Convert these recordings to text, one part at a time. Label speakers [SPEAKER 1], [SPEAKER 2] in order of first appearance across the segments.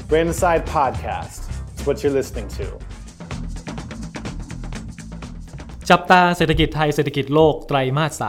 [SPEAKER 1] Brand Inside Podcast. It's what you're listening to.
[SPEAKER 2] จับตาเศรษฐกิจไทยเศรษฐกิจโลกไตรมาส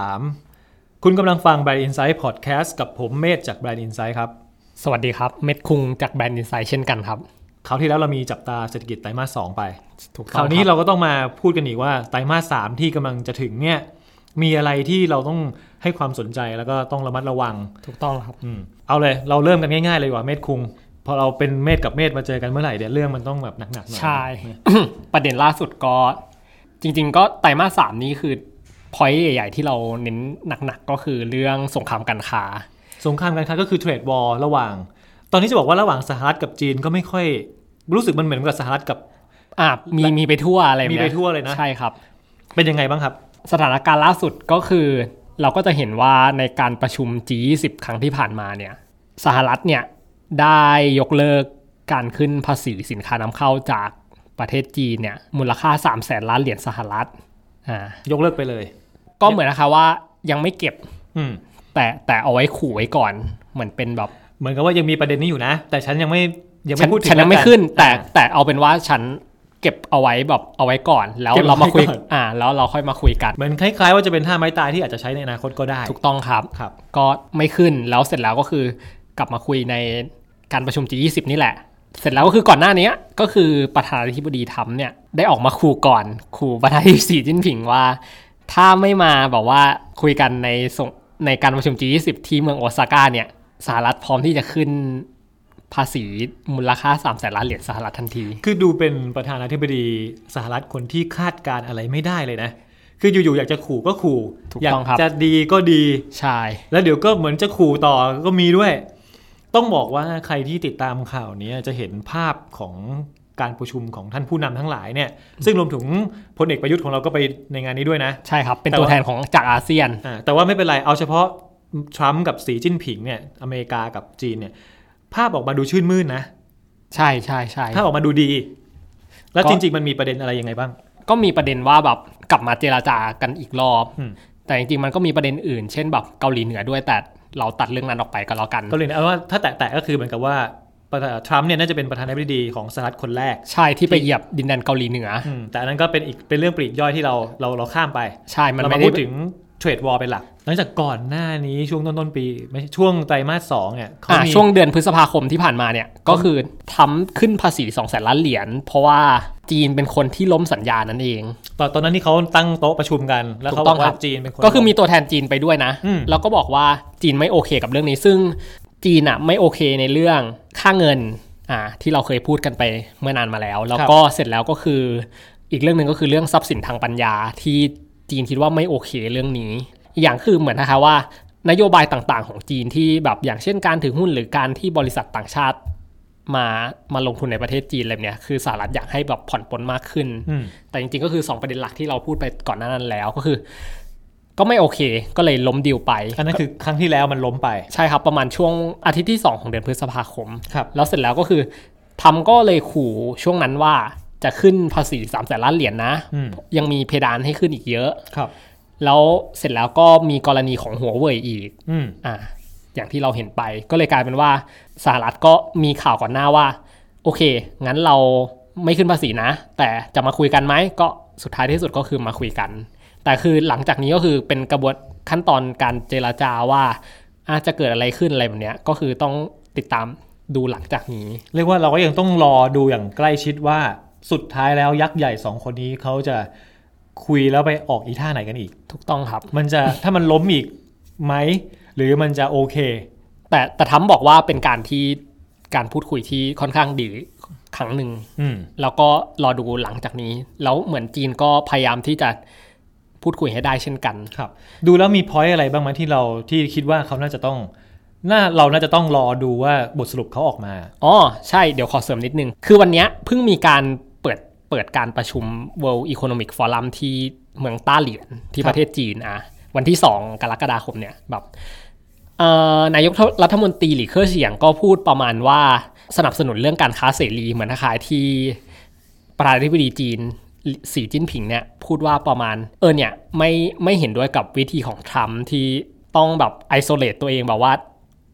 [SPEAKER 2] 3คุณกำลังฟัง Brand Insight Podcast กับผมเมธจาก Brand Insight ครับ
[SPEAKER 3] สวัสดีครับเมธคุงจาก Brand Insight เช่นกันครับ
[SPEAKER 2] คราวที่แล้วเรามีจับตาเศรษฐกิจไตรมาส 2ไป
[SPEAKER 3] ถูกต้อง
[SPEAKER 2] คราวนี้เราก็ต้องมาพูดกันอีกว่าไตรมาส 3ที่กำลังจะถึงเนี่ยมีอะไรที่เราต้องให้ความสนใจแล้วก็ต้องระมัดระวัง
[SPEAKER 3] ถูกต้องครับ
[SPEAKER 2] เอาเลยเราเริ่มกันง่ายๆเลยดีกว่าเมธคุงพอเราเป็นเมธกับเมธมาเจอกันเมื่อไหร่เดี๋ยวเรื่องมันต้องแบบหนักๆหน่อย
[SPEAKER 3] ใช่ ประเด็นล่าสุดก็จริงๆก็ไตรมาส 3นี้คือพอยต์ใหญ่ๆที่เราเน้นหนักๆก็คือเรื่องสงครามการค้า
[SPEAKER 2] ก็คือเทรดวอร์ระหว่างตอนนี้จะบอกว่าระหว่างสหรัฐกับจีนก็ไม่ค่อยรู้สึกมันเหมือนกับสหรัฐกับ
[SPEAKER 3] มีไปทั่วอะไรแบบนี้
[SPEAKER 2] มีไปทั่วเลยนะ
[SPEAKER 3] ใช่ครับ
[SPEAKER 2] เป็นยังไงบ้างครับ
[SPEAKER 3] สถานการณ์ล่าสุดก็คือเราก็จะเห็นว่าในการประชุม G20 ครั้งที่ผ่านมาเนี่ยสหรัฐเนี่ยได้ยกเลิกการขึ้นภาษีสินค้านำเข้าจากประเทศจีนเนี่ยมูลค่า 300,000 ล้านเหรียญสหรัฐ
[SPEAKER 2] ยกเลิกไปเลย
[SPEAKER 3] ก็เหมือนนะคะว่ายังไม่เก็บแต่เอาไว้ขู่ไว้ก่อนเหมือนเป็นแบบ
[SPEAKER 2] เหมือนกับว่ายังมีประเด็นนี้อยู่นะแต่ฉันยังไม่พูดถึง
[SPEAKER 3] ฉันยังไม่ขึ้นแต่เอาเป็นว่าฉันเก็บเอาไว้แบบเอาไว้ก่อนแล้วเรามาคุยแล้วเราค่อยมาคุยกัน
[SPEAKER 2] เหมือนคล้ายๆว่าจะเป็นท่าไม้ตายที่อาจจะใช้ในอนาคตก็ได้
[SPEAKER 3] ถูกต้องครับก็ไม่ขึ้นแล้วเสร็จแล้วก็คือกลับมาคุยในการประชุม G20 นี่แหละเสร็จแล้วก็คือก่อนหน้านี้ก็คือประธานาธิบดีทรัมป์เนี่ยได้ออกมาขู่ประธานาธิบดีสีจิ้นผิงว่าถ้าไม่มาบอกว่าคุยกันในการประชุม G20 ที่เมืองโอซาก้าเนี่ยสหรัฐพร้อมที่จะขึ้นภาษีมูลค่า 300,000 ล้านเหรียญสหรัฐทันที
[SPEAKER 2] คือดูเป็นประธานาธิบดีสหรัฐคนที่คาดการอะไรไม่ได้เลยนะคืออยู่ๆอยากจะขู่ก็ขู่อยากจะดีก็ดี
[SPEAKER 3] ใช่
[SPEAKER 2] แล้วเดี๋ยวก็เหมือนจะขู่ต่อก็มีด้วยต้องบอกว่าใครที่ติดตามข่าวนี้จะเห็นภาพของการประชุมของท่านผู้นำทั้งหลายเนี่ยซึ่งรวมถึงพลเอกประยุทธ์ของเราก็ไปในงานนี้ด้วยนะ
[SPEAKER 3] ใช่ครับเป็นตัวแทนของจากอาเซียน
[SPEAKER 2] แต่ว่าไม่เป็นไรเอาเฉพาะทรัมป์กับสีจิ้นผิงเนี่ยอเมริกากับจีนเนี่ยภาพออกมาดูชื่นมื่นนะ
[SPEAKER 3] ใช่ใช่ใช่
[SPEAKER 2] ภาพออกมาดูดีแล้วจริงๆมันมีประเด็นอะไรยังไงบ้าง
[SPEAKER 3] ก็มีประเด็นว่าแบบกลับมาเจรจากันอีกรอบแต่จริงๆมันก็มีประเด็นอื่นเช่นแบบเกาหลีเหนือด้วยแต่เราตัดเรื่องนั้นออกไปก็แล้วกัน
[SPEAKER 2] ก็เลยเอาว่าถ้าแตะก็คือเหมือนกับว่าทรัมป์เนี่ยน่าจะเป็นประธานาธิบดีของสหรัฐคนแรก
[SPEAKER 3] ใช่ที่ไปเหยียบดินแดนเกาหลีเหนือ
[SPEAKER 2] แต่อันนั้นก็เป็นเรื่องปลีกย่อยที่เราข้ามไป
[SPEAKER 3] ใช่มัน
[SPEAKER 2] ไม่ได้พูดถึงเทรดวอร์เป็นหลักหลังจากก่อนหน้านี้ช่วงต้นปีไม่ช่วงไตรมาส 2เนี่ย
[SPEAKER 3] ช่วงเดือนพฤษภาคมที่ผ่านมาเนี่ยก็คือทำขึ้นภาษี 200,000 ล้านเหรียญเพราะว่าจีนเป็นคนที่ล้มสัญญานั่นเอง
[SPEAKER 2] ตอนนั้นที่เขาตั้งโต๊ะประชุมกันแล้วเขาบอกว่าจีนเป็นคน
[SPEAKER 3] ก็คือมีตัวแทนจีนไปด้วยนะแล้วก็บอกว่าจีนไม่โอเคกับเรื่องนี้ซึ่งจีนไม่โอเคในเรื่องค่าเงินที่เราเคยพูดกันไปเมื่อนานมาแล้วแล้วก็เสร็จแล้วก็คืออีกเรื่องนึงก็คือเรื่องทรัพย์สินทางปัญญาที่จีนคิดว่าไม่โอเคเรื่องนี้อย่างคือเหมือนนะคะว่านโยบายต่างๆของจีนที่แบบอย่างเช่นการถือหุ้นหรือการที่บริษัทต่างชาติมาลงทุนในประเทศจีนอะไรเนี่ยคือสหรัฐอยากให้แบบผ่อนปลนมากขึ้นแต่จริงๆก็คือ2ประเด็นหลักที่เราพูดไปก่อนหน้านั้นแล้วก็คือก็ไม่โอเคก็เลยล้มดีลไป
[SPEAKER 2] อันนั้นคือครั้งที่แล้วมันล้มไป
[SPEAKER 3] ใช่ครับประมาณช่วงอาทิตย์ที่2ของเดือนพฤษภาคม
[SPEAKER 2] ครับ
[SPEAKER 3] แล้วเสร็จแล้วก็คือทำก็เลยขู่ช่วงนั้นว่าจะขึ้นภาษี 300,000 ล้านเหรียญนะยังมีเพดานให้ขึ้นอีกเยอะ
[SPEAKER 2] ครับ
[SPEAKER 3] แล้วเสร็จแล้วก็มีกรณีของหัวเว่ยอีกอย่างที่เราเห็นไปก็เลยกลายเป็นว่าสหรัฐก็มีข่าวก่อนหน้าว่าโอเคงั้นเราไม่ขึ้นภาษีนะแต่จะมาคุยกันไหมก็สุดท้ายที่สุดก็คือมาคุยกันแต่คือหลังจากนี้ก็คือเป็นกระบวนขั้นตอนการเจรจาว่าจะเกิดอะไรขึ้นอะไรแบบเนี้ยก็คือต้องติดตามดูหลังจากนี้
[SPEAKER 2] เรียกว่าเราก็ยังต้องรอดูอย่างใกล้ชิดว่าสุดท้ายแล้วยักษ์ใหญ่2คนนี้เขาจะคุยแล้วไปออกอีท่าไหนกันอีก
[SPEAKER 3] ถูกต้องครับ
[SPEAKER 2] มันจะถ้ามันล้มอีกไหมหรือมันจะโอเค
[SPEAKER 3] แต่ทรัมป์บอกว่าเป็นการพูดคุยที่ค่อนข้างดีครั้งหนึ่งแล้วก็รอดูหลังจากนี้แล้วเหมือนจีนก็พยายามที่จะพูดคุยให้ได้เช่นกัน
[SPEAKER 2] ครับดูแล้วมี point อะไรบ้างไหมที่คิดว่าเขาน่าจะต้องเราน่าจะต้องรอดูว่าบทสรุปเขาออกมา
[SPEAKER 3] ใช่เดี๋ยวขอเสริมนิดนึงคือวันนี้เพิ่งมีการเปิดการประชุม World Economic Forum ที่เมืองต้าเหลียนที่ประเทศจีนวันที่2กรกฎาคมเนี่ยแบบนายกรัฐมนตรีหลี่เค่อเฉียงก็พูดประมาณว่าสนับสนุนเรื่องการค้าเสรีเหมือนคล้ายที่ประธานาธิบดีจีนสีจิ้นผิงเนี่ยพูดว่าประมาณเนี่ยไม่เห็นด้วยกับวิธีของทรัมป์ที่ต้องแบบไอโซเลตตัวเองแบบว่า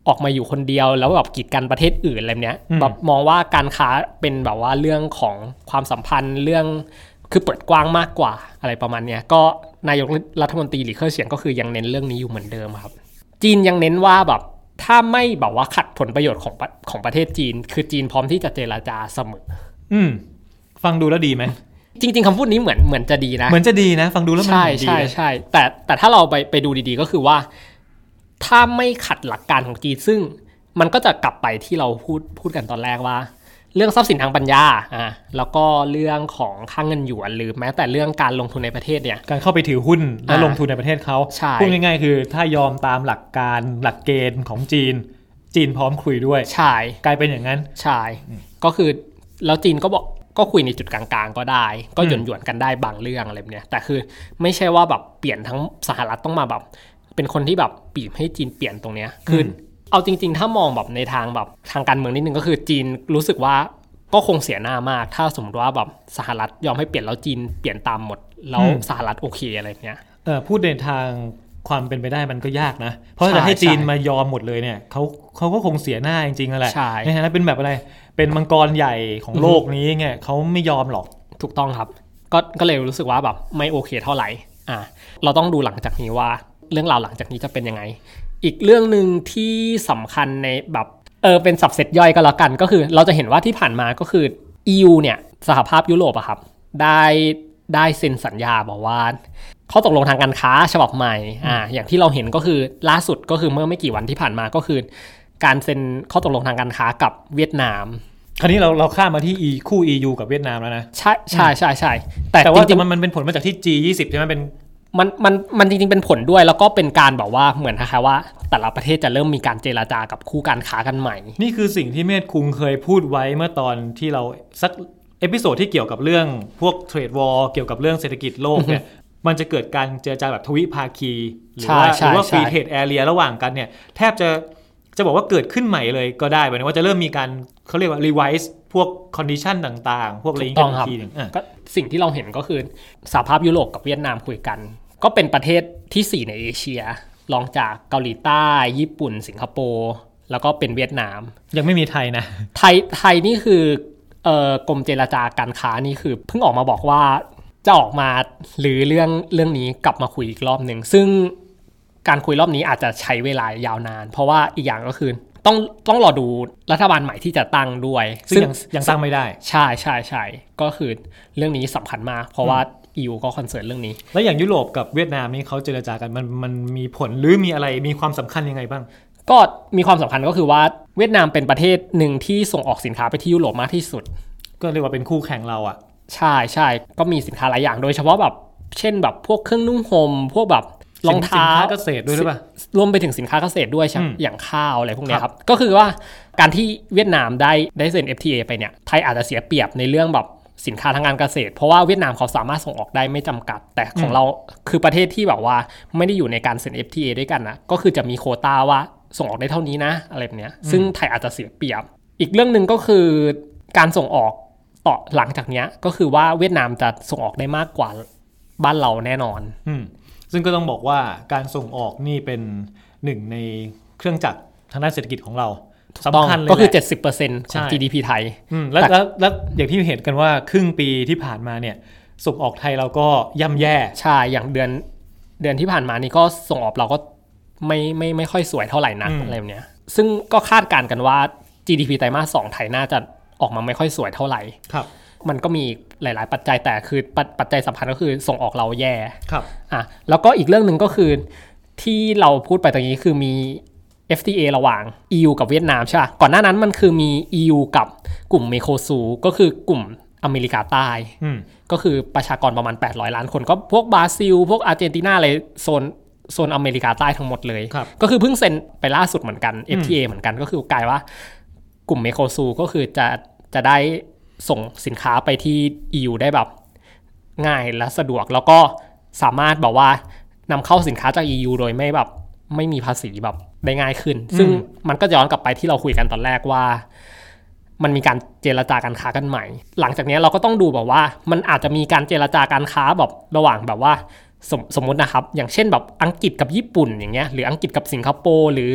[SPEAKER 3] ออกมาอยู่คนเดียวแล้วแบบกีดกันประเทศอื่นอะไรเนี้ยแบบมองว่าการค้าเป็นแบบว่าเรื่องของความสัมพันธ์เรื่องคือเปิดกว้างมากกว่าอะไรประมาณเนี้ยก็นายกรัฐมนตรีหลี่เค่อเฉียงก็คือยังเน้นเรื่องนี้อยู่เหมือนเดิมครับจีนยังเน้นว่าแบบถ้าไม่แบบว่าขัดผลประโยชน์ของประเทศจีนคือจีนพร้อมที่จะเจรจาเสมอ
[SPEAKER 2] ฟังดูแล้วดีไหม
[SPEAKER 3] จริงๆคำพูดนี้เหมือนจะดีนะ
[SPEAKER 2] เหมือนจะดีนะฟังดูแล้วมัน
[SPEAKER 3] ดีใช่แต่ถ้าเราไปดูดีๆก็คือว่าถ้าไม่ขัดหลักการของจีนซึ่งมันก็จะกลับไปที่เราพูดกันตอนแรกว่าเรื่องทรัพย์สินทางปัญญาแล้วก็เรื่องของค่าเงินหยวนหรือแม้แต่เรื่องการลงทุนในประเทศเนี่ย
[SPEAKER 2] การเข้าไปถือหุ้นและลงทุนในประเทศเขาพูดง่ายๆคือถ้ายอมตามหลักการหลักเกณฑ์ของจีนพร้อมคุยด้วย
[SPEAKER 3] ใช่
[SPEAKER 2] กลายเป็นอย่างนั้น
[SPEAKER 3] ใช่ก็คือแล้วจีนก็บอกก็คุยในจุดกลางๆก็ได้ก็หยวนๆกันได้บางเรื่องอะไรแบบเนี้ยแต่คือไม่ใช่ว่าแบบเปลี่ยนทั้งสหรัฐต้องมาแบบเป็นคนที่แบบบีบให้จีนเปลี่ยนตรงเนี้ยคือเอาจริงๆถ้ามองแบบในทางแบบทางการเมืองนิดนึงก็คือจีนรู้สึกว่าก็คงเสียหน้ามากถ้าสมมติว่าแบบสหรัฐยอมให้เปลี่ยนแล้วจีนเปลี่ยนตามหมดแล้วสหรัฐโอเคอะไรเนี้ย
[SPEAKER 2] พูดในทางความเป็นไปได้มันก็ยากนะเพราะจะให้จีนมายอมหมดเลยเนี่ยเขาก็คงเสียหน้าจริงๆนั่นแหละในฐานะเป็นแบบอะไรเป็นมังกรใหญ่ของโลกนี้ไงเขาไม่ยอมหรอก
[SPEAKER 3] ถูกต้องครับก็เลยรู้สึกว่าแบบไม่โอเคเท่าไหร่เราต้องดูหลังจากนี้ว่าเรื่องราวหลังจากนี้จะเป็นยังไงอีกเรื่องนึงที่สำคัญในแบบเป็นสับเซตย่อยก็แล้วกันก็คือเราจะเห็นว่าที่ผ่านมาก็คือ EU เนี่ยสหภาพยุโรปอะครับได้เซ็นสัญญาบอกว่าข้อตกลงทางการค้าฉบับใหม่อย่างที่เราเห็นก็คือล่าสุดก็คือเมื่อไม่กี่วันที่ผ่านมาก็คือการเซ็นข้อตกลงทางการค้ากับเวียดนาม
[SPEAKER 2] คราวนี้เราข้ามมาที่คู่ EU กับเวียดนามแล้วนะ
[SPEAKER 3] ใช่
[SPEAKER 2] แต่ว่าจริงๆมันเป็นผลมาจากที่ G20 ใช่ไหมเป็น
[SPEAKER 3] มันจริงๆเป็นผลด้วยแล้วก็เป็นการแบบว่าเหมือนคล้ายๆว่าแต่ละประเทศจะเริ่มมีการเจรจากับคู่การค้ากันใหม่
[SPEAKER 2] นี่คือสิ่งที่เมธคุงเคยพูดไว้เมื่อตอนที่เราสักเอพิโซดที่เกี่ยวกับเรื่องพวกเทรดวอร์เกี่ยวกับเรื่องเศรษฐกิจโลกเนี่ยมันจะเกิดการเจรจาแบบทวิภาคีหรือว่าฟรีเทรดแอเรียระหว่างกันเนี่ยแทบจะบอกว่าเกิดขึ้นใหม่เลยก็ได้หมายถึงว่าจะเริ่มมีการเขาเรียกว่ารีไวซ์พวกคอนดิชันต่างๆพวกอะไรอย่างเงี้ยทีนึง
[SPEAKER 3] ก็สิ่งที่เราเห็นก็คือสหภาพยุโรปกับเวียดนามคุยกันก็เป็นประเทศที่4ในเอเชียรองจากเกาหลีใต้ญี่ปุ่นสิงคโปร์แล้วก็เป็นเวียดนาม
[SPEAKER 2] ยังไม่มีไทยนะ
[SPEAKER 3] ไทยนี่คือกรมเจรจาการค้านี่คือเพิ่งออกมาบอกว่าจะออกมาหรือเรื่องนี้กลับมาคุยอีกรอบนึงซึ่งการคุยรอบนี้อาจจะใช้เวลายาวนานเพราะว่าอีกอย่างก็คือต้องรอดูรัฐบาลใหม่ที่จะตั้งด้วย
[SPEAKER 2] ซึ่งยังตั้งไม่ได้
[SPEAKER 3] ใช่ก็คือเรื่องนี้สำคัญมากเพราะว่าEU ก็คอนเซิร์นเรื่องนี้
[SPEAKER 2] แล้วอย่างยุโรปกับเวียดนามนี่เขาเจรจากันมันมีผลหรือมีอะไรมีความสำคัญยังไงบ้าง
[SPEAKER 3] ก็มีความสำคัญก็คือว่าเวียดนามเป็นประเทศหนึ่งที่ส่งออกสินค้าไปที่ยุโรปมากที่สุด
[SPEAKER 2] ก็เรียกว่าเป็นคู่แข่งเราอ่ะ
[SPEAKER 3] ใช่ก็มีสินค้าหลายอย่างโดยเฉพาะแบบเช่นแบบพวกเครื่องนุ่งห่มพวกแบบรองเท้า
[SPEAKER 2] สินค้าเกษตรด้วยหรือเปล่าร
[SPEAKER 3] วมไปถึงสินค้าเกษตรด้วยอย่างข้าวอะไรพวกนี้ครับก็คือว่าการที่เวียดนามได้เซ็น FTA ไปเนี่ยไทยอาจจะเสียเปรียบในเรื่องแบบสินค้าทางการเกษตรเพราะว่าเวียดนามเขาสามารถส่งออกได้ไม่จำกัดแต่ของเราคือประเทศที่แบบว่าไม่ได้อยู่ในการเซ็น FTA ด้วยกันนะก็คือจะมีโควต้าว่าส่งออกได้เท่านี้นะอะไรแบบเนี้ยซึ่งไทยอาจจะเสียเปรียบอีกเรื่องนึงก็คือการส่งออกต่อหลังจากเนี้ยก็คือว่าเวียดนามจะส่งออกได้มากกว่าบ้านเราแน่นอน
[SPEAKER 2] ซึ่งก็ต้องบอกว่าการส่งออกนี่เป็นหนึ่งในเครื่องจักรทางด้านเศรษฐกิจของเราสำคัญเลย
[SPEAKER 3] ก็คือ 70% ของ GDP ไทย
[SPEAKER 2] แล้วอย่างที่เห็นกันว่าครึ่งปีที่ผ่านมาเนี่ยส่งออกไทยเราก็ย่ำแย่
[SPEAKER 3] ใช่อย่างเดือนที่ผ่านมานี่ก็ส่งออกเราก็ไม่ค่อยสวยเท่าไหร่นักอะไรแบบเนี้ยซึ่งก็คาดการณ์กันว่า GDP ไตรมาส 2ไทยน่าจะออกมาไม่ค่อยสวยเท่าไหร่
[SPEAKER 2] ครับ
[SPEAKER 3] มันก็มีหลายๆปัจจัยแต่คือปัจจัยสำคัญก็คือส่งออกเราแย่
[SPEAKER 2] ครับ
[SPEAKER 3] แล้วก็อีกเรื่องนึงก็คือที่เราพูดไปตรงนี้คือมีFTA ระหว่าง EU กับเวียดนามใช่ป่ะก่อนหน้านั้นมันคือมี EU กับกลุ่มเมโคซูก็คือกลุ่มอเมริกาใต้ก็คือประชากรประมาณ800ล้านคนก็พวกบราซิลพวกอาร์เจนตินาอะไรโซนอเมริกาใต้ทั้งหมดเลยก็คือเพิ่งเซ็นไปล่าสุดเหมือนกัน FTA เหมือนกันก็คือกลายว่ากลุ่มเมโคซูก็คือจะได้ส่งสินค้าไปที่ EU ได้แบบง่ายและสะดวกแล้วก็สามารถแบบว่านำเข้าสินค้าจาก EU โดยไม่มีภาษีแบบได้ง่ายขึ้นซึ่งมันก็ย้อนกลับไปที่เราคุยกันตอนแรกว่ามันมีการเจรจาการค้ากันใหม่หลังจากนี้เราก็ต้องดูแบบว่ามันอาจจะมีการเจรจาการค้าแบบระหว่างแบบว่าสมมตินะครับอย่างเช่นแบบอังกฤษกับญี่ปุ่นอย่างเงี้ยหรืออังกฤษกับสิงคโปร์หรือ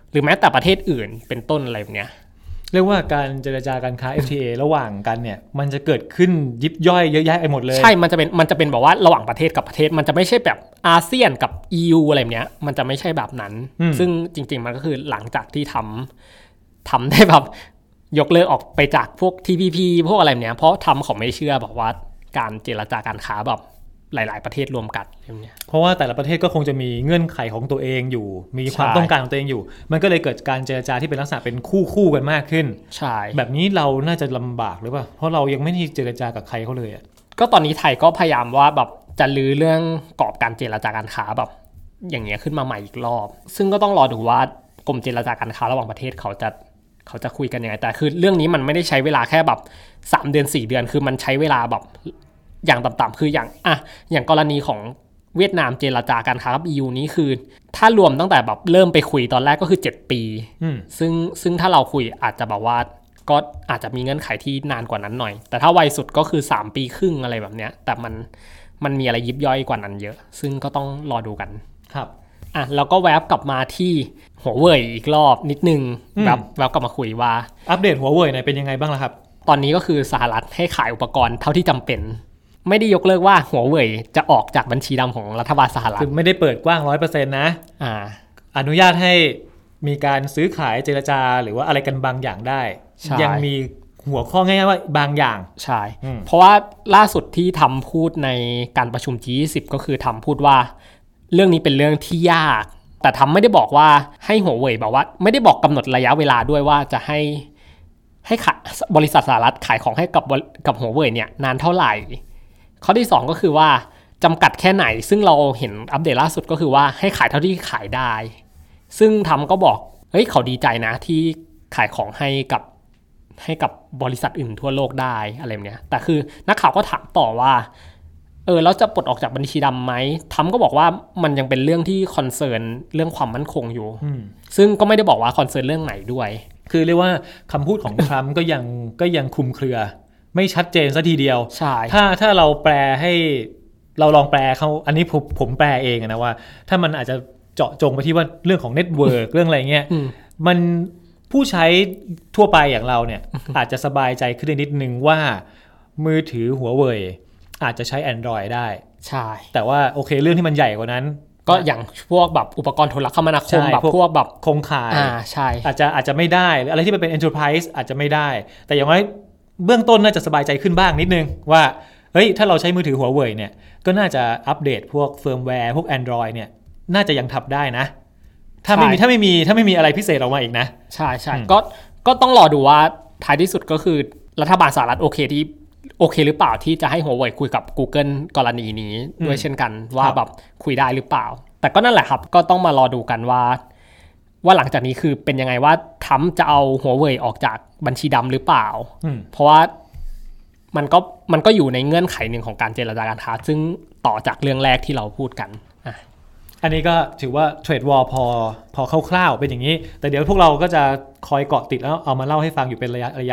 [SPEAKER 3] หรือแม้แต่ประเทศอื่นเป็นต้นอะไรแบบเนี้ย
[SPEAKER 2] เรียกว่าการเจรจาการค้า FTA ระหว่างกันเนี่ยมันจะเกิดขึ้นยิบย่อยเยอะแยะไปหมดเลย
[SPEAKER 3] ใช่มันจะเป็นแบบว่าระหว่างประเทศกับประเทศมันจะไม่ใช่แบบอาเซียนกับ EU อะไรแบบเนี้ยมันจะไม่ใช่แบบนั้นซึ่งจริงๆมันก็คือหลังจากที่ทำได้แบบยกเลิกออกไปจากพวก TPP พวกอะไรแบบเนี้ยเพราะทำเขาไม่เชื่อบอกว่าการเจรจาการค้าแบบหลายๆประเทศรวมกันอย่างเงี้ย
[SPEAKER 2] เพราะว่าแต่ละประเทศก็คงจะมีเงื่อนไขของตัวเองอยู่มีความต้องการของตัวเองอยู่มันก็เลยเกิดการเจรจาที่เป็นลักษณะเป็นคู่กันมากขึ้น
[SPEAKER 3] ใช่
[SPEAKER 2] แบบนี้เราน่าจะลำบากหรือเปล่าเพราะเรายังไม่ได้เจรจากับใครเขาเลยอ่ะ
[SPEAKER 3] ก็ตอนนี้ไทยก็พยายามว่าแบบจะลื้อเรื่องกรอบการเจรจาการค้าแบบอย่างเงี้ยขึ้นมาใหม่อีกรอบซึ่งก็ต้องรอดูว่ากรมเจรจาการค้าระหว่างประเทศเขาจะคุยกันยังไงแต่คือเรื่องนี้มันไม่ได้ใช้เวลาแค่แบบ3 เดือน 4 เดือนคือมันใช้เวลาแบบอย่างต่ำๆคืออย่างกรณีของเวียดนามเจรจาการค้ากับ EU นี้คือถ้ารวมตั้งแต่แบบเริ่มไปคุยตอนแรกก็คือ7 ปีซึ่งถ้าเราคุยอาจจะแบบว่าก็อาจจะมีเงื่อนไขที่นานกว่านั้นหน่อยแต่ถ้าไวสุดก็คือ3 ปีครึ่งอะไรแบบเนี้ยแต่มันมีอะไรยิบย่อยกว่านั้นเยอะซึ่งก็ต้องรอดูกัน
[SPEAKER 2] ครับ
[SPEAKER 3] แล้วก็แวบกลับมาที่หัวเว่ยอีกรอบนิดนึงแวบกลับมาคุยว่า
[SPEAKER 2] อัปเดตหัวเว่ยเนี่ยเป็นยังไงบ้างล่ะครับ
[SPEAKER 3] ตอนนี้ก็คือสหรัฐให้ขายอุปกรณ์เท่าที่จำเป็นไม่ได้ยกเลิกว่าหัวเว่ยจะออกจากบัญชีดำของรัฐบาลสหรัฐ
[SPEAKER 2] คือไม่ได้เปิดกว้าง 100% นะอนุญาตให้มีการซื้อขายเจรจาหรือว่าอะไรกันบางอย่างได้ยังมีหัวข้อง่ายๆว่าบางอย่าง
[SPEAKER 3] ใช่เพราะว่าล่าสุดที่ทำพูดในการประชุม G20 ก็คือทำพูดว่าเรื่องนี้เป็นเรื่องที่ยากแต่ทำไม่ได้บอกว่าให้หัวเว่ยบอกว่าไม่ได้บอกกำหนดระยะเวลาด้วยว่าจะให้บริษัทสหรัฐขายของให้กับหัวเว่ยเนี่ยนานเท่าไหร่ข้อที่2ก็คือว่าจำกัดแค่ไหนซึ่งเราเห็นอัปเดตล่าสุดก็คือว่าให้ขายเท่าที่ขายได้ซึ่งทำก็บอกเฮ้ยเขาดีใจนะที่ขายของให้กับบริษัทอื่นทั่วโลกได้อะไรแบบเนี้ยแต่คือนักข่าวก็ถามต่อว่าแล้วจะปลดออกจากบัญชีดำไหมทำก็บอกว่ามันยังเป็นเรื่องที่คอนเซิร์นเรื่องความมั่นคงอยู่ซึ่งก็ไม่ได้บอกว่าคอนเซิร์นเรื่องไหนด้วย
[SPEAKER 2] คือเรียกว่าคำพูดของ ทรัมป์ก็ยังคลุมเครือไม่ชัดเจนซะทีเดียว
[SPEAKER 3] ใช่
[SPEAKER 2] ถ้าเราแปลให้เราลองแปลเขาอันนี้ผมแปลเองนะว่าถ้ามันอาจจะเจาะจงไปที่ว่าเรื่องของเน็ตเวิร์ก เรื่องอะไรเงี้ยมันผู้ใช้ทั่วไปอย่างเราเนี่ย อาจจะสบายใจขึ้นนิดนึงว่ามือถือหัวเว่ยอาจจะใช้ Android ได้
[SPEAKER 3] ใช่
[SPEAKER 2] แต่ว่าโอเคเรื่องที่มันใหญ่กว่านั้น
[SPEAKER 3] ก็อย่างพวกแบบอุปกรณ์โทรคมนาคมแบบพวกแบบ
[SPEAKER 2] โครงข่าย
[SPEAKER 3] ใช่
[SPEAKER 2] อาจจะไม่ได้หรืออะไรที่มันเป็น Enterprise อาจจะไม่ได้แต่อย่างน้อยเบื้องต้นน่าจะสบายใจขึ้นบ้างนิดนึงว่าเฮ้ยถ้าเราใช้มือถือหัวเว่ยเนี่ยก็น่าจะอัปเดตพวกเฟิร์มแวร์พวก Android เนี่ยน่าจะยังทำได้นะถ้าไม่มีอะไรพิเศษออกมาอีกนะ
[SPEAKER 3] ใช่ก็ต้องรอดูว่าท้ายที่สุดก็คือรัฐบาลสหรัฐโอเคหรือเปล่าที่จะให้หัวเว่ยคุยกับ Google กรณีนี้ด้วยเช่นกันว่าแบบคุยได้หรือเปล่าแต่ก็นั่นแหละครับก็ต้องมารอดูกันว่าหลังจากนี้คือเป็นยังไงว่าทรัมป์จะเอาหัวเว่ยออกจากบัญชีดำหรือเปล่าเพราะว่ามันก็อยู่ในเงื่อนไขหนึ่งของการเจรจาการค้าซึ่งต่อจากเรื่องแรกที่เราพูดกัน
[SPEAKER 2] อันนี้ก็ถือว่าเทรดวอร์พอคร่าวๆเป็นอย่างนี้แต่เดี๋ยวพวกเราก็จะคอยเกาะติดแล้วเอามาเล่าให้ฟังอยู่เป็นระยะ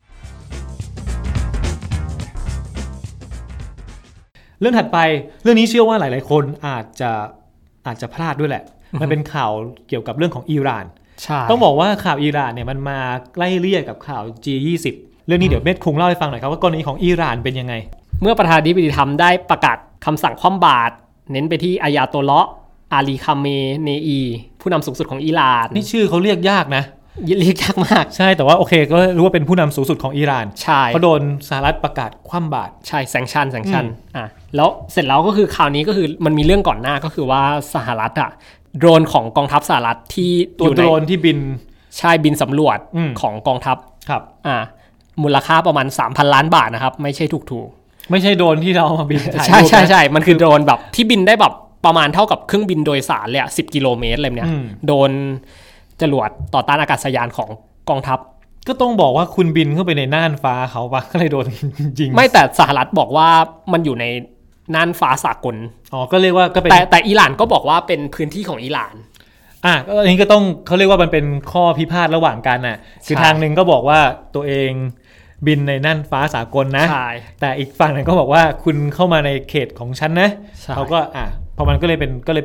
[SPEAKER 2] เรื่องถัดไปเรื่องนี้เชื่อว่าหลายๆคนอาจจะพลาดด้วยแหละมันเป็นข่าวเกี่ยวกับเรื่องของอิหร่านต้องบอกว่าข่าวอิหร่านเนี่ยมันมาใกล้เลี่ยกับข่าว G20 เรื่องนี้เดี๋ยวเมธคงเล่าให้ฟังหน่อยครับว่ากรณีของอิหร่านเป็นยังไง
[SPEAKER 3] เมื่อประธานาธิบดีทรัมป์ได้ประกาศคำสั่งคว่ำบาตรเน้นไปที่อายาโตลอฮ์อาลีคาเมเนอีผู้นำสูงสุดของอิหร่าน
[SPEAKER 2] นี่ชื่อเขาเรียกยากนะ
[SPEAKER 3] เรียกยากมาก
[SPEAKER 2] ใช่แต่ว่าโอเคก็รู้ว่าเป็นผู้นำสูงสุดของอิหร่าน
[SPEAKER 3] ใช่
[SPEAKER 2] เขาโดนสหรัฐประกาศคว่ำบาตร
[SPEAKER 3] ใช่แซงชั่นแล้วเสร็จแล้วก็คือข่าวนี้ก็คือมันมีเรื่องก่อนหน้าก็คือว่าสหรัฐโดรนของกองทัพสหรัฐที่
[SPEAKER 2] ตัวโดรนที่บิน
[SPEAKER 3] ใช่บินสำรวจของกองทัพ
[SPEAKER 2] ครับ
[SPEAKER 3] มูลค่าประมาณ 3,000 ล้านบาทนะครับไม่ใช่ถูก
[SPEAKER 2] ไม่ใช่โดรนที่เรามาบิน
[SPEAKER 3] ถ่ายรูปใช่มันคือโดรนแบบที่บินได้แบบประมาณเท่ากับเครื่องบินโดยสารเลย10 กิโลเมตรอะไรเนี่ยโดนจรวดต่อต้านอากาศยานของกองทัพ
[SPEAKER 2] ก็ต้องบอกว่าคุณบินเข้าไปในน่านฟ้าเขาปะก็เลยโดนยิง
[SPEAKER 3] ไม่แต่สหรัฐบอกว่ามันอยู่ในน่านฟ้าสากล
[SPEAKER 2] ก็เรียกว่าก็เป็น
[SPEAKER 3] แต่อิหร่านก็บอกว่าเป็นพื้นที่ของอิหร่าน
[SPEAKER 2] ก็อันนี้ก็ต้องเขาเรียกว่ามันเป็นข้อพิพาทระหว่างกันน่ะคือทางนึงก็บอกว่าตัวเองบินในน่านฟ้าสากลนะแต่อีกฝั่งนึงก็บอกว่าคุณเข้ามาในเขตของฉันนะเขาก็พอมันก็เลยเป็น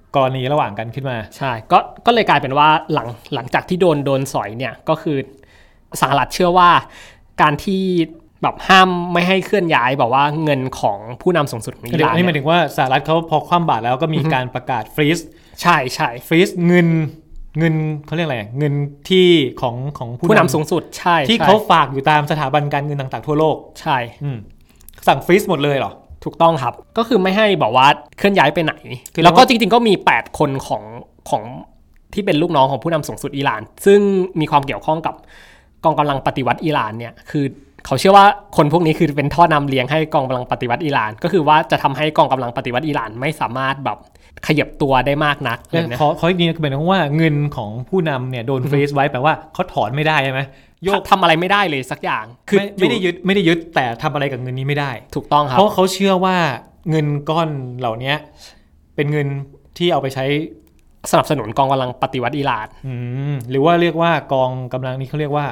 [SPEAKER 2] กรณีระหว่างกันขึ้นมา
[SPEAKER 3] ใช่ก็เลยกลายเป็นว่าหลังจากที่โดนสอยเนี่ยก็คือสหรัฐเชื่อว่าการที่แบบห้ามไม่ให้เคลื่อนย้ายแบบว่าเงินของผู้นำสูงสุดของอิหร่าน
[SPEAKER 2] นี่หมายถึงว่าสหรัฐเขาพอคว่ำบาตรแล้วก็มีการประกาศฟรีซ
[SPEAKER 3] ใช่
[SPEAKER 2] ฟรีซเงินเขาเรียกอะไรเงินที่ของ
[SPEAKER 3] ผู้นำสูงสุดใช่
[SPEAKER 2] ที่เขาฝากอยู่ตามสถาบันการเงินต่างๆทั่วโลก
[SPEAKER 3] ใช่
[SPEAKER 2] สั่งฟรีซหมดเลยเหรอ
[SPEAKER 3] ถูกต้องครับก็คือไม่ให้บอกว่าเคลื่อนย้ายไปไหนแล้วก็จริงๆก็มี8คนของที่เป็นลูกน้องของผู้นำสูงสุดอิหร่านซึ่งมีความเกี่ยวข้องกับกองกำลังปฏิวัติอิหร่านเนี่ยคือเขาเชื่อว่าคนพวกนี้คือเป็นท่อนำเลี้ยงให้กองกำลังปฏิวัติอิหร่านก็คือว่าจะทำให้กองกำลังปฏิวัติอิหร่านไม่สามารถแบบขยับตัวได้มากนัก
[SPEAKER 2] ขออีกนิดนึงเป็นเพราะว่าเงินของผู้นำเนี่ยโดนฟรีซไว้แปลว่าเขาถอนไม่ได้ใช่ไหม
[SPEAKER 3] โยกทำอะไรไม่ได้เลยสักอย่าง
[SPEAKER 2] คือไม่ได้ยึดแต่ทำอะไรกับเงินนี้ไม่ได้
[SPEAKER 3] ถูกต้องครับ
[SPEAKER 2] เพราะเขาเชื่อว่าเงินก้อนเหล่านี้เป็นเงินที่เอาไปใช้
[SPEAKER 3] สนับสนุนกองกำลังปฏิวัติอิหร่าน
[SPEAKER 2] หรือว่าเรียกว่ากองกำลังนี้เขาเรียกว่า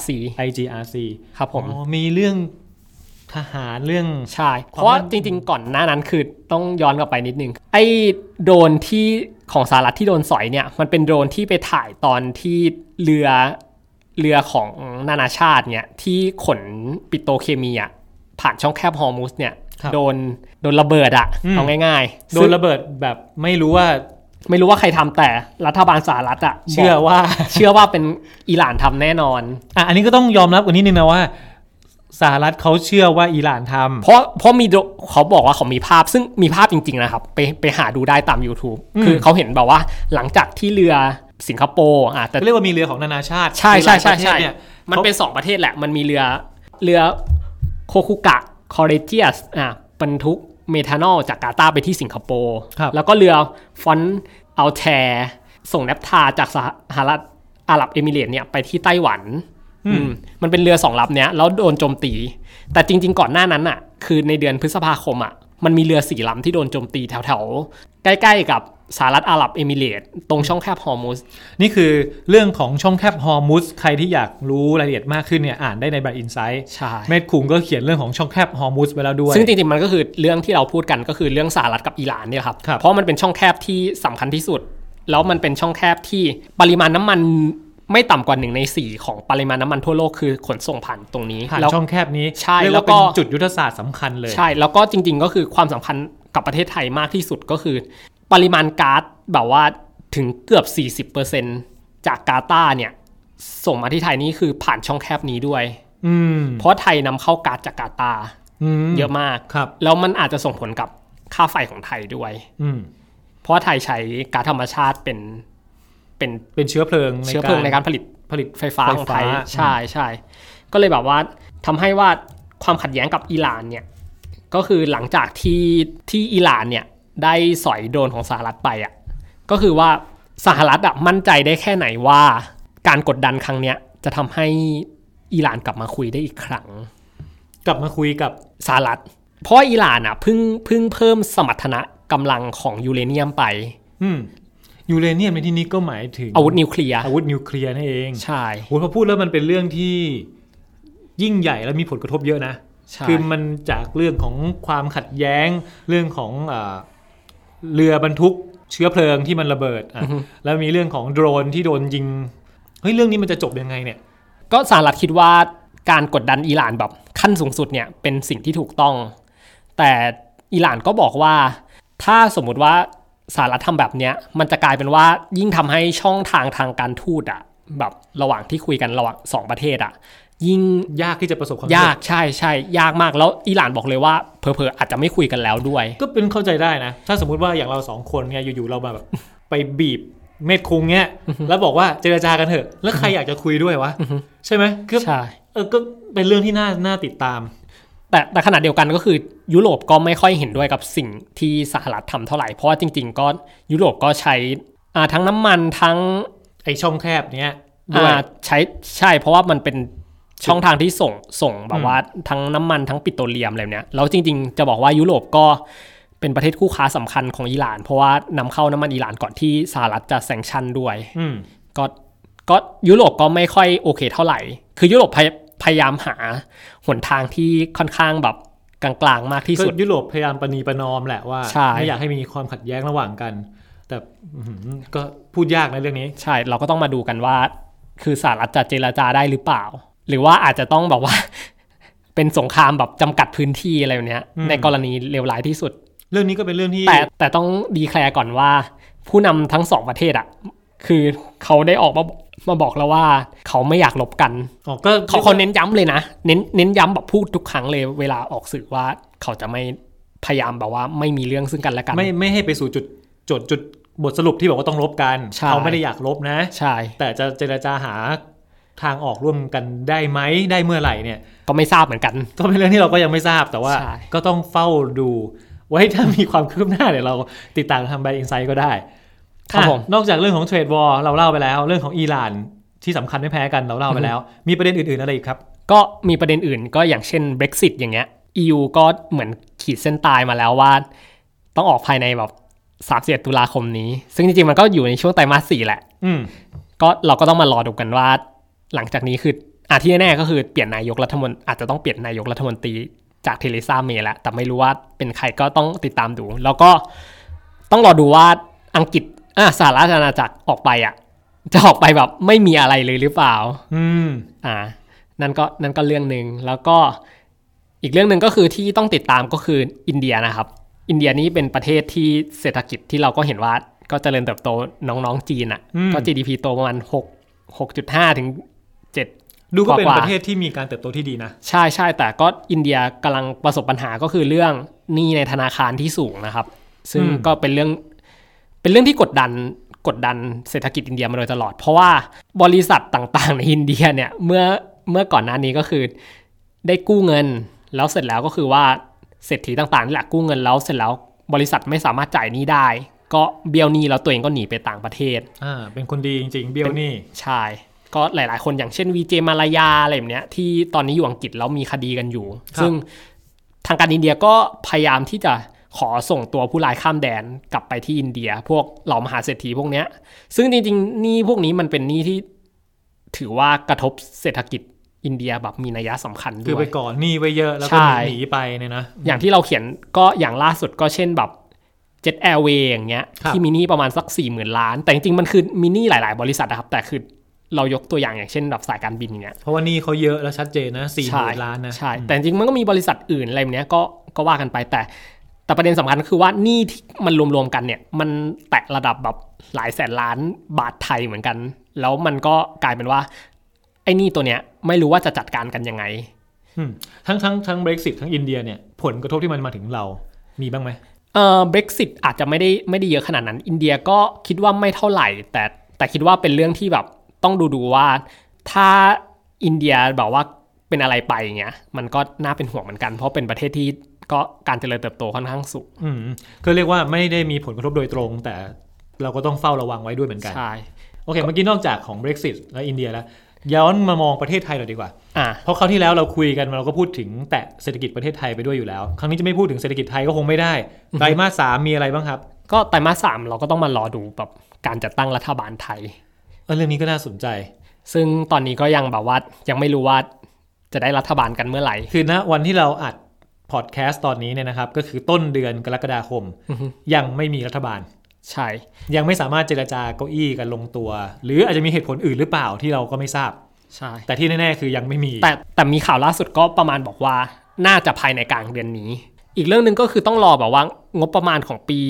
[SPEAKER 3] IGRC
[SPEAKER 2] ครับผมมีเรื่องทหารเรื่อง
[SPEAKER 3] ใช่เพราะว่าจริงๆก่อนหน้านั้นคือต้องย้อนกลับไปนิดนึงไอ้โดรนที่ของสหรัฐที่โดนสอยเนี่ยมันเป็นโดรนที่ไปถ่ายตอนที่เรือของนานาชาติเนี่ยที่ขนปิโตรเคมีอ่ะผ่านช่องแคบฮอร์มุสเนี่ยโดนระเบิดอ่ะเอาง่าย
[SPEAKER 2] ๆโดนระเบิดแบบไม่รู้ว่า
[SPEAKER 3] ใครทำแต่รัฐบาลสหรัฐอ่ะ
[SPEAKER 2] เชื่อ
[SPEAKER 3] ว่าเป็นอิหร่านทำแน่นอน
[SPEAKER 2] อันนี้ก็ต้องยอมรับกันนิดนึงนะว่าสหรัฐเขาเชื่อว่าอิหร่านทำ
[SPEAKER 3] เพราะมีเขาบอกว่าเขามีภาพซึ่งมีภาพจริงๆนะครับไปหาดูได้ตาม YouTube คือเขาเห็นแบบว่าหลังจากที่เรือสิงคโปร์
[SPEAKER 2] แต่เรียกว่ามีเรือของนานาชาติ
[SPEAKER 3] ใช่มันเป็น2ประเทศแหละมันมีเรือโคคุกะคอเรเจียสบรรทุกเมทานอลจากกาตาร์ไปที่สิงคโปร์แล้วก็เรือฟอนอัลแทร์ส่งแนปทาจากสหรัฐอาหรับเอมิเรตส์เนี่ยไปที่ไต้หวันมันเป็นเรือ2ลำเนี้ยแล้วโดนโจมตีแต่จริงๆก่อนหน้านั้นอ่ะคือในเดือนพฤษภาคมอ่ะมันมีเรือ4ลำที่โดนโจมตีแถวๆใกล้ๆกับสหรัฐอาหรับเอมิเรตส์ตรงช่องแคบฮอร์มุส
[SPEAKER 2] นี่คือเรื่องของช่องแคบฮอร์มุสใครที่อยากรู้รายละเอียดมากขึ้นเนี่ยอ่านได้ในBright Insight
[SPEAKER 3] ใช่
[SPEAKER 2] เมธคุงก็เขียนเรื่องของช่องแคบฮอร์มุสไว้แล้วด้วย
[SPEAKER 3] ซึ่งจริงๆมันก็คือเรื่องที่เราพูดกันก็คือเรื่องสหรัฐกับอิหร่านเนี่ยครับเพราะมันเป็นช่องแคบที่สำคัญที่สุดแล้วมันเป็นช่องแคบที่ปริมาณน้ำมันไม่ต่ำกว่า1 ใน 4ของปริมาณน้ำมันทั่วโลกคือขนส่งผ่านตรงนี้
[SPEAKER 2] ผ่านช่องแคบนี้
[SPEAKER 3] ใช่
[SPEAKER 2] แล้วก็เป็นจุดยุทธศาสตร์สำคัญเลย
[SPEAKER 3] ใช่แล้วก็จริงๆก็คือความสำคัญกับประเทศไทยมากที่สุดก็คือปริมาณก๊าซแบบว่าถึงเกือบ 40% จากกาตาร์เนี่ยส่งมาที่ไทยนี่คือผ่านช่องแคบนี้ด้วยเพราะไทยนำเข้าก๊าซจากกาตาร์เยอะมากแล้วมันอาจจะส่งผลกับค่าไฟของไทยด้วยเพราะไทยใช้ก๊าซธรรมชาติเป็น
[SPEAKER 2] เชื้อเพลิง
[SPEAKER 3] ในการผลิตไฟฟ้าของไทยใช่ก็เลยแบบว่าทำให้ว่าความขัดแย้งกับอิหร่านเนี่ยก็คือหลังจากที่อิหร่านเนี่ยได้สอยโดรนของสหรัฐไปอ่ะก็คือว่าสหรัฐมั่นใจได้แค่ไหนว่าการกดดันครั้งเนี้ยจะทำให้อิหร่านกลับมาคุยได้อีกครั้ง
[SPEAKER 2] กลับมาคุยกับ
[SPEAKER 3] สหรัฐเพราะอิหร่านเพิ่งเพิ่มสมรรถนะกำลังของยูเรเนียมไป
[SPEAKER 2] ยูเรเนียมในที่นี้ก็หมายถึง
[SPEAKER 3] อาวุธนิวเคลียร์
[SPEAKER 2] นั่นเอง
[SPEAKER 3] ใช่
[SPEAKER 2] พอพูดแล้วมันเป็นเรื่องที่ยิ่งใหญ่และมีผลกระทบเยอะนะคือมันจากเรื่องของความขัดแย้งเรื่องของเรือบรรทุกเชื้อเพลิงที่มันระเบิดแล้วมีเรื่องของโดรนที่โดนยิงเรื่องนี้มันจะจบยังไงเนี่ย
[SPEAKER 3] ก็สหรัฐคิดว่าการกดดันอิหร่านแบบขั้นสูงสุดเนี่ยเป็นสิ่งที่ถูกต้องแต่อิหร่านก็บอกว่าถ้าสมมุติว่าสหรัฐทำแบบเนี้ยมันจะกลายเป็นว่ายิ่งทำให้ช่องทางการทูตแบบระหว่างที่คุยกันระหว่าง2ประเทศยิ่ง
[SPEAKER 2] ยากที่จะประสบความสำเร็จ
[SPEAKER 3] ยากใช่ยากมากแล้วอิหร่านบอกเลยว่าเผลอๆอาจจะไม่คุยกันแล้วด้วย
[SPEAKER 2] ก็เป็นเข้าใจได้นะถ้าสมมุติว่าอย่างเรา2คนเนี่ยอยู่ๆเราแบบไปบีบเม็ดคุงเนี่ยแล้วบอกว่าเจรจากันเถอะแล้วใครอยากจะคุยด้วยวะใช่ไหม
[SPEAKER 3] ใช่
[SPEAKER 2] ก็เป็นเรื่องที่น่าติดตาม
[SPEAKER 3] แต่ขณะเดียวกันก็คือยุโรปก็ไม่ค่อยเห็นด้วยกับสิ่งที่สหรัฐทำเท่าไหร่เพราะว่าจริงๆก็ยุโรปก็ใช้ทั้งน้ำมันทั้ง
[SPEAKER 2] ไอช่องแคบเนี้ยด้วย
[SPEAKER 3] ใช่เพราะว่ามันเป็นช่องทางที่ส่งแบบว่าทั้งน้ำมันทั้งปิโตรเลียมอะไรเนี้ยแล้วจริงๆจะบอกว่ายุโรปก็เป็นประเทศคู่ค้าสำคัญของอิหร่านเพราะว่านำเข้าน้ำมันอิหร่านก่อนที่สหรัฐจะแซงชั่นด้วยก็ยุโรปก็ไม่ค่อยโอเคเท่าไหร่คือยุโรปพยายามหาหนทางที่ค่อนข้างแบบกลางๆมากที่สุด
[SPEAKER 2] ยุโรปพยายามประนีประนอมแหละว่าไม่อยากให้มีความขัดแย้งระหว่างกันแต่ก็พูดยากในเรื่องนี้
[SPEAKER 3] ใช่เราก็ต้องมาดูกันว่าคือสหรัฐจะเจรจาได้หรือเปล่าหรือว่าอาจจะต้องแบบว่า เป็นสงครามแบบจำกัดพื้นที่อะไรแบบนี้ในกรณีเลวร้ายที่สุด
[SPEAKER 2] เรื่องนี้ก็เป็นเรื่องที่
[SPEAKER 3] แต่ต้องดีแคลร์ก่อนว่าผู้นำทั้งสองประเทศอ่ะคือเขาได้ออกมาบอกแล้วว่าเขาไม่อยากลบกัน
[SPEAKER 2] ก็
[SPEAKER 3] เขาเน้นย้ำเลยนะเน้นย้ำแบบพูดทุกครั้งเลยเวลาออกสื่อว่าเขาจะไม่พยายามแบบว่าไม่มีเรื่องซึ่งกันและกัน
[SPEAKER 2] ไม่ให้ไปสู่จุดบทสรุปที่บอกว่าต้องลบกันเขาไม่ได้อยากลบนะ
[SPEAKER 3] ใช่
[SPEAKER 2] แต่จะเจรจาหาทางออกร่วมกันได้ไหมได้เมื่อไหร่เนี่ย
[SPEAKER 3] ก็ไม่ทราบเหมือนกัน
[SPEAKER 2] ก็เป็นเรื่องที่เราก็ยังไม่ทราบแต่ว่าก็ต้องเฝ้าดูไว้ถ้ามีความคืบหน้าเดี๋ยวเราติดตามทำ Bad Insight ก็ได้
[SPEAKER 3] ครับผม
[SPEAKER 2] นอกจากเรื่องของเทรดวอร์เราเล่าไปแล้วเรื่องของอิหร่านที่สำคัญไม่แพ้กันเราเล่าไปแล้วมีประเด็นอื่นๆอะไรอีกครับ
[SPEAKER 3] ก็มีประเด็นอื่นก็อย่างเช่น Brexit อย่างเงี้ย EU ก็เหมือนขีดเส้นตายมาแล้วว่าต้องออกภายในแบบ31ตุลาคมนี้ซึ่งจริงๆมันก็อยู่ในช่วงไตรมาส4แหละก็เราก็ต้องมารอดูกันว่าหลังจากนี้คือที่แน่ๆก็คือเปลี่ยนนายกรัฐมนตรีอาจจะต้องเปลี่ยนนายกรัฐมนตรีจากเทเรซาเมย์แล้วแต่ไม่รู้ว่าเป็นใครก็ต้องติดตามดูแล้วก็ต้องรอดูว่าอังกฤษสหรัฐอาณาจักรออกไปจะออกไปแบบไม่มีอะไรเลยหรือเปล่านั่นก็เรื่องนึงแล้วก็อีกเรื่องนึงก็คือที่ต้องติดตามก็คืออินเดียนะครับอินเดียนี่เป็นประเทศที่เศรษฐกิจที่เราก็เห็นว่าก็เจริญเติบโตน้องๆจีนก็ GDP โตประมาณ6.5 ถึง 7
[SPEAKER 2] ดูก็เป็นประเทศที่มีการเติบโตที่ดีนะ
[SPEAKER 3] ใช่ๆแต่ก็อินเดียกำลังประสบปัญหาก็คือเรื่องหนี้ในธนาคารที่สูงนะครับซึ่งก็เป็นเรื่องที่กดดันเศรษฐกิจอินเดียมาโดยตลอดเพราะว่าบริษัทต่างๆในอินเดียเนี่ยเมื่อก่อนหน้านี้ก็คือได้กู้เงินแล้วเสร็จแล้วก็คือว่าเศรษฐีต่างๆนี่แหละกู้เงินแล้วเสร็จแล้วบริษัทไม่สามารถจ่ายหนี้ได้ก็เบี้ยวหนี้แล้วตัวเองก็หนีไปต่างประเทศ
[SPEAKER 2] เป็นคนดีจริงๆเบี้ยวหนี้
[SPEAKER 3] ใช่ก็หลายๆคนอย่างเช่นวีเจมาลายาอะไรแบบเนี้ยที่ตอนนี้อยู่อังกฤษแล้วมีคดีกันอยู่ซึ่งทางการอินเดียก็พยายามที่จะขอส่งตัวผู้ร้ายข้ามแดนกลับไปที่อินเดียพวกเหล่ามหาเศรษฐีพวกเนี้ยซึ่งจริงๆหนี้พวกนี้มันเป็นหนี้ที่ถือว่ากระทบเศรษฐกิจอินเดียแบบมีนัยสำคัญด้วย
[SPEAKER 2] คือไปก่อนหนี้ไว้เยอะแล้วก็หนีไปเนี่ยนะ
[SPEAKER 3] อย่างที่เราเขียนก็อย่างล่าสุดก็เช่นแบบ Jet Airways อย่างเงี้ยที่มีหนี้ประมาณสัก 40,000 ล้านแต่จริงๆมันคือมีหนี้หลายๆบริษัทนะครับแต่คือเรายกตัวอย่างเช่นแบบสายการบินอย่างเงี้ย
[SPEAKER 2] เพราะว่าหนี้เขาเยอะแล้วชัดเจนนะ 40,000 ล้านนะ
[SPEAKER 3] ใช่แต่จริงๆมันก็มีบริษัทอื่นอะไรแบบเนี้ยก็ว่ากันไปแต่ประเด็นสำคัญก็คือว่าหนี้ที่มันรวมๆกันเนี่ยมันแตะระดับแบบหลายแสนล้านบาทไทยเหมือนกันแล้วมันก็กลายเป็นว่าไอ้หนี้ตัวเนี้ยไม่รู้ว่าจะจัดการกันยังไง
[SPEAKER 2] ทั้ง Brexit ทั้งอินเดียเนี่ยผลกระทบที่มันมาถึงเรามีบ้างไหม
[SPEAKER 3] Brexit อาจจะไม่ได้เยอะขนาดนั้นอินเดียก็คิดว่าไม่เท่าไหร่แต่คิดว่าเป็นเรื่องที่แบบต้องดูว่าถ้าอินเดียแบบว่าเป็นอะไรไปอย่างเงี้ยมันก็น่าเป็นห่วงเหมือนกันเพราะเป็นประเทศที่ก็การเจริญเติบโตค่อนข้างสูง
[SPEAKER 2] ก็เรียกว่าไม่ได้มีผลกระทบโดยตรงแต่เราก็ต้องเฝ้าระวังไว้ด้วยเหมือนกัน
[SPEAKER 3] ใช่
[SPEAKER 2] โอเคเมื่อกี้นอกจากของ Brexit และอินเดียแล้วย้อนมามองประเทศไทยหน่อยดีกว่าเพราะคราวที่แล้วเราคุยกันเราก็พูดถึงแต่เศรษฐกิจประเทศไทยไปด้วยอยู่แล้วครั้งนี้จะไม่พูดถึงเศรษฐกิจไทยก็คงไม่ได้ไตรมาส 3มีอะไรบ้างครับ
[SPEAKER 3] ก็ไตรมาส 3เราก็ต้องมารอดูแบบการจัดตั้งรัฐบาลไทย
[SPEAKER 2] เรื่องนี้ก็น่าสนใจ
[SPEAKER 3] ซึ่งตอนนี้ก็ยังแบบว่ายังไม่รู้ว่าจะได้รัฐบาลกันเมื่อไหร่
[SPEAKER 2] คือณวันที่เราอัดพอดแคสต์ตอนนี้เนี่ยนะครับก็คือต้นเดือนกรกฎาคมยังไม่มีรัฐบาล
[SPEAKER 3] ใช่
[SPEAKER 2] ยังไม่สามารถเจรจาเก้าอี้กันลงตัวหรืออาจจะมีเหตุผลอื่นหรือเปล่าที่เราก็ไม่ทราบ
[SPEAKER 3] ใช่
[SPEAKER 2] แต่ที่แน่ๆคือยังไม่มี
[SPEAKER 3] แต่มีข่าวล่าสุดก็ประมาณบอกว่าน่าจะภายในกลางเดือนนี้อีกเรื่องนึงก็คือต้องรอแบบว่างบประมาณของปี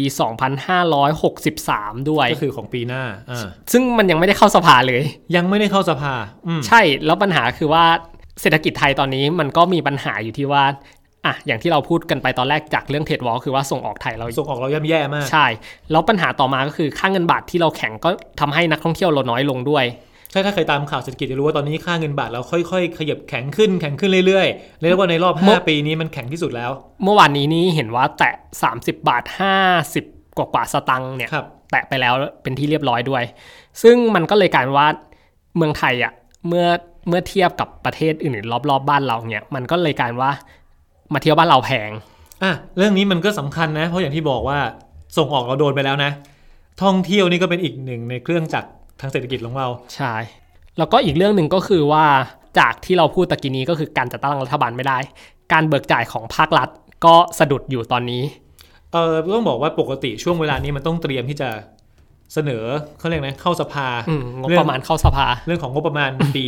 [SPEAKER 3] 2563ด้วย
[SPEAKER 2] ก็คือของปีหน้า
[SPEAKER 3] ซึ่งมันยังไม่ได้เข้าสภาเลย
[SPEAKER 2] ยังไม่ได้เข้าสภา
[SPEAKER 3] ใช่แล้วปัญหาคือว่าเศรษฐกิจไทยตอนนี้มันก็มีปัญหาอยู่ที่ว่าอย่างที่เราพูดกันไปตอนแรกจากเรื่องเทรดวอร์คือว่าส่งออกไทยเรา
[SPEAKER 2] ย่ำแย่มาก
[SPEAKER 3] ใช่แล้วปัญหาต่อมาก็คือค่าเงินบาทที่เราแข็งก็ทำให้นักท่องเที่ยวเราน้อยลงด้วย
[SPEAKER 2] ใช่ถ้าเคยตามข่าวเศรษฐกิจจะรู้ว่าตอนนี้ค่าเงินบาทเราค่อยๆขยับแข็งขึ้นเรื่อยๆเรียกว่าในรอบ5ปีนี้มันแข็งที่สุดแล้ว
[SPEAKER 3] เมื่อวานนี้นี่เห็นว่าแตะ30.50 บาทกว่าสตางค์เนี่ยแตะไปแล้วเป็นที่เรียบร้อยด้วยซึ่งมันก็เลยกลายเป็นว่าเมืองไทยเมื่อเทียบกับประเทศอื่นๆรอบๆบ้านเราเนี่ยมันก็เลยกลายเป็นว่ามาเที่ยวบ้านเราแพง
[SPEAKER 2] เรื่องนี้มันก็สำคัญนะเพราะอย่างที่บอกว่าส่งออกเราโดนไปแล้วนะท่องเที่ยวนี่ก็เป็นอีกหนึ่งในเครื่องจักรทางเศรษฐกิจของเรา
[SPEAKER 3] ใช่แล้วก็อีกเรื่องหนึ่งก็คือว่าจากที่เราพูดตะกี้นี้ก็คือการจัดตั้งรัฐบาลไม่ได้การเบิกจ่ายของภาครัฐก็สะดุดอยู่ตอนนี้
[SPEAKER 2] ต้องบอกว่าปกติช่วงเวลานี้มันต้องเตรียมที่จะเสนอเขาเรียกนะเข้าสภาง
[SPEAKER 3] บประมาณเข้าสภา
[SPEAKER 2] เรื่องของงบประมาณปี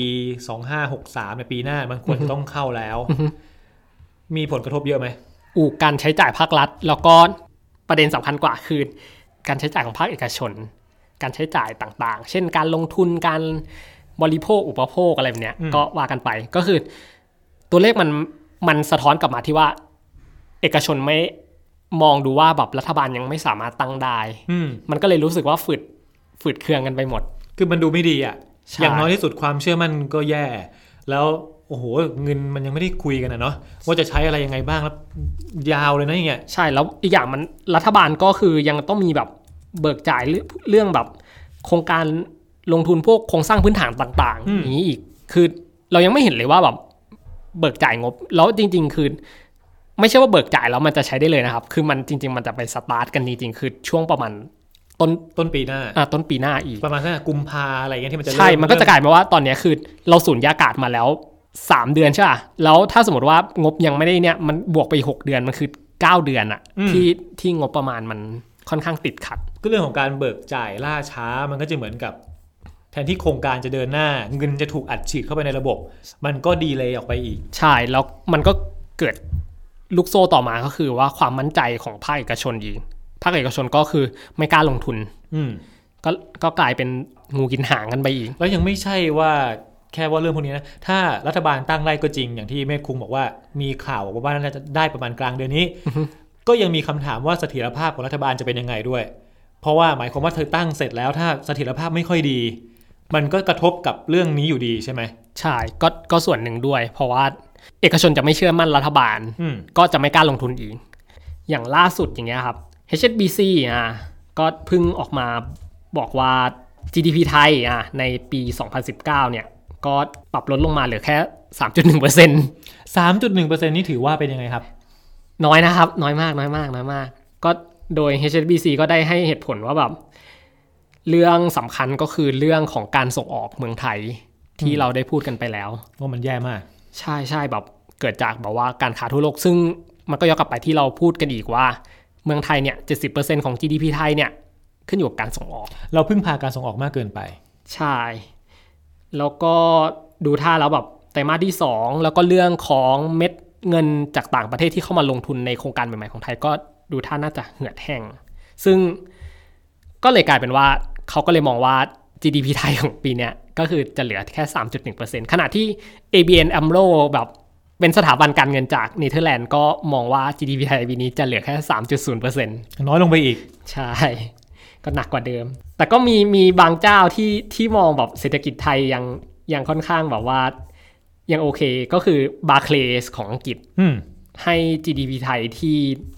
[SPEAKER 2] 2563ในปีหน้ามันควรจะต้องเข้าแล้วมีผลกระทบเยอะไหม
[SPEAKER 3] การใช้จ่ายภาครัฐแล้วก็ประเด็นสำคัญกว่าคือการใช้จ่ายของภาคเอกชนการใช้จ่ายต่างๆเช่นการลงทุนการบริโภคอุปโภคอะไรแบบเนี้ยก็ว่ากันไปก็คือตัวเลขมันสะท้อนกลับมาที่ว่าเอกชนไม่มองดูว่าแบบรัฐบาลยังไม่สามารถตั้งได้มันก็เลยรู้สึกว่าฝืดเคืองกันไปหมด
[SPEAKER 2] คือมันดูไม่ดีอ่ะอย่างน้อยที่สุดความเชื่อมั่นก็แย่แล้วโอ้โหเงินมันยังไม่ได้คุยกันนะเนาะว่าจะใช้อะไรยังไงบ้างแล้วยาวเลยนะอย่างเงี้ย
[SPEAKER 3] ใช่แล้วอีกอย่างมันรัฐบาลก็คือยังต้องมีแบบเบิกจ่ายเรื่องแบบโครงการลงทุนพวกโครงสร้างพื้นฐานต่างๆอย่างนี้อีกคือเรายังไม่เห็นเลยว่าแบบเบิกจ่ายงบแล้วจริงๆคือไม่ใช่ว่าเบิกจ่ายแล้วมันจะใช้ได้เลยนะครับคือมันจริงๆมันจะไปสตาร์ทกันจริงๆคือช่วงประมาณ
[SPEAKER 2] ต้นปีหน้า
[SPEAKER 3] ต้นปีหน้าอีก
[SPEAKER 2] ประมาณกุมภาอะไรเงี้ยที่มันจะ
[SPEAKER 3] ใช่มันก็จะกลายมาว่าตอนนี้คือเราสูญญากาศมาแล้ว3เดือนใช่ป่ะแล้วถ้าสมมติว่างบยังไม่ได้เนี่ยมันบวกไป6เดือนมันคือ9เดือนอะที่งบประมาณมันค่อนข้างติดขัด
[SPEAKER 2] ก็เรื่องของการเบิกจ่ายล่าช้ามันก็จะเหมือนกับแทนที่โครงการจะเดินหน้าเงินจะถูกอัดฉีดเข้าไปในระบบมันก็ดีเลย์ออกไปอีก
[SPEAKER 3] ใช่แล้วมันก็เกิดลูกโซ่ต่อมาก็คือว่าความมั่นใจของภาคเอกชนอีกภาคเอกชนก็คือไม่กล้าลงทุนก็กลายเป็นงูกินหางกันไปอีก
[SPEAKER 2] แล้วยังไม่ใช่ว่าแค่ว่าเรื่องพวกนี้นะถ้ารัฐบาลตั้งได้ก็จริงอย่างที่เมฆคุงบอกว่ามีข่าวว่าน่าจะได้ประมาณกลางเดือนนี้ ก็ยังมีคำถามว่าเสถียรภาพของรัฐบาลจะเป็นยังไงด้วยเพราะว่าหมายความว่าเธอตั้งเสร็จแล้วถ้าเสถียรภาพไม่ค่อยดีมันก็กระทบกับเรื่องนี้อยู่ดีใช่ไหม
[SPEAKER 3] ใช่ก็ส่วนหนึ่งด้วยเพราะว่าเอกชนจะไม่เชื่อมั่นรัฐบาลก็จะไม่กล้าลงทุนอีกอย่างล่าสุดอย่างเงี้ยครับ HSBC ก็เพิ่งออกมาบอกว่า GDP ไทยในปี 2019 เนี่ยก็ปรับลดลงมาเหลือแค่ 3.1%
[SPEAKER 2] 3.1% นี่ถือว่าเป็นยังไงครับ
[SPEAKER 3] น้อยนะครับน้อยมากก็โดย HSBC ก็ได้ให้เหตุผลว่าแบบเรื่องสำคัญก็คือเรื่องของการส่งออกเมืองไทยที่เราได้พูดกันไปแล้ว
[SPEAKER 2] ว่ามันแย่มาก
[SPEAKER 3] ใช่แบบเกิดจากแบบว่าการค้าทั่วโลกซึ่งมันก็ย้อนกลับไปที่เราพูดกันอีกว่าเมืองไทยเนี่ย 70% ของ GDP ไทยเนี่ยขึ้นอยู่กับการส่งออก
[SPEAKER 2] เราพึ่งพาการส่งออกมากเกินไป
[SPEAKER 3] ใช่แล้วก็ดูท่าแล้วแบบไตรมาสที่2แล้วก็เรื่องของเม็ดเงินจากต่างประเทศที่เข้ามาลงทุนในโครงการใหม่ๆของไทยก็ดูท่าน่าจะเหือดแห้งซึ่งก็เลยกลายเป็นว่าเขาก็เลยมองว่า GDP ไทยของปีนี้ก็คือจะเหลือแค่ 3.1% ขณะที่ ABN AMRO แบบเป็นสถาบันการเงินจากเนเธอร์แลนด์ก็มองว่า GDP ไทยปีนี้จะเหลือแค่ 3.0%
[SPEAKER 2] น้อยลงไปอีก
[SPEAKER 3] ใช่ก็หนักกว่าเดิมแต่ก็มีบางเจ้าที่มองแบบเศรษฐกิจไทยยังค่อนข้างแบบว่ายังโอเคก็คือ Barclays ของอังกฤษให้ GDP ไทยที่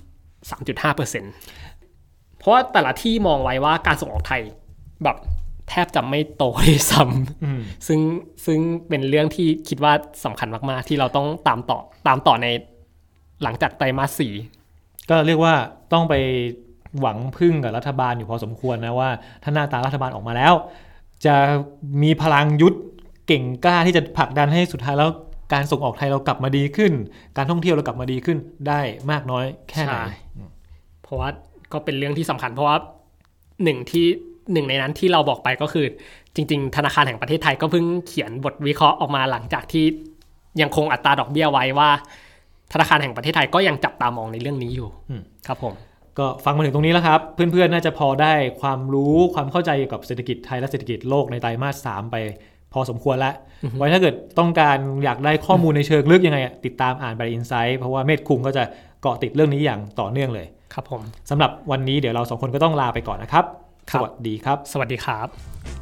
[SPEAKER 3] 3.5% เพราะว่าแต่ละที่มองไว้ว่าการส่งออกไทยแบบแทบจะไม่โตเลยซ้ำซึ่งเป็นเรื่องที่คิดว่าสำคัญมากๆที่เราต้องตามต่อในหลังจากไตรมาส 4
[SPEAKER 2] ก็เรียกว่าต้องไปหวังพึ่งกับรัฐบาลอยู่พอสมควรนะว่าถ้าหน้าตารัฐบาลออกมาแล้วจะมีพลังยุทธเก่งกล้าที่จะผลักดันให้สุดท้ายแล้วการส่งออกไทยเรากลับมาดีขึ้นการท่องเที่ยวเรากลับมาดีขึ้นได้มากน้อยแค่ไหน
[SPEAKER 3] เพราะว่าก็เป็นเรื่องที่สำคัญเพราะว่าหนึ่งในนั้นที่เราบอกไปก็คือจริงๆธนาคารแห่งประเทศไทยก็เพิ่งเขียนบทวิเคราะห์ออกมาหลังจากที่ยังคงอัตราดอกเบี้ยไว้ว่าธนาคารแห่งประเทศไทยก็ยังจับตามองในเรื่องนี้อยู่ครับผม
[SPEAKER 2] ก็ฟังมาถึงตรงนี้แล้วครับเพื่อนๆน่าจะพอได้ความรู้ความเข้าใจเกี่ยวกับเศรษฐกิจไทยและเศรษฐกิจโลกในไตรมาส 3ไปพอสมควรแล้วไว้ถ้าเกิดต้องการอยากได้ข้อมูลในเชิงลึกยังไงติดตามอ่านไปอินไซต์เพราะว่าเมธคุงก็จะเกาะติดเรื่องนี้อย่างต่อเนื่องเลย
[SPEAKER 3] ครับผม
[SPEAKER 2] สำหรับวันนี้เดี๋ยวเรา2คนก็ต้องลาไปก่อนนะครับสวัสดีครับ
[SPEAKER 3] สวัสดีครับ